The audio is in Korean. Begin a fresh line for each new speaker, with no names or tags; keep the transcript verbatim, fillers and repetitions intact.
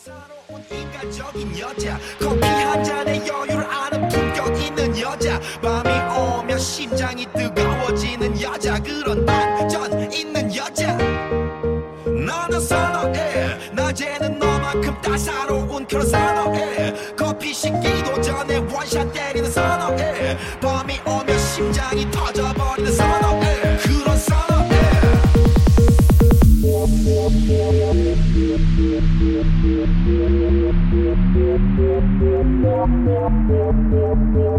사로운 인간적인 여자 커피 한 잔에 여유를 아는 품격 있는 여자 밤이 오면 심장이 뜨거워지는 여자 그런 반전 있는 여자 너는 선호해 낮에는 너만큼 따사로운 그런 선호해 커피 식기도 전에 원샷 때리는 선호해 밤이 오면 심장이 터져버리는 선호해 그런 선호해
Yeah.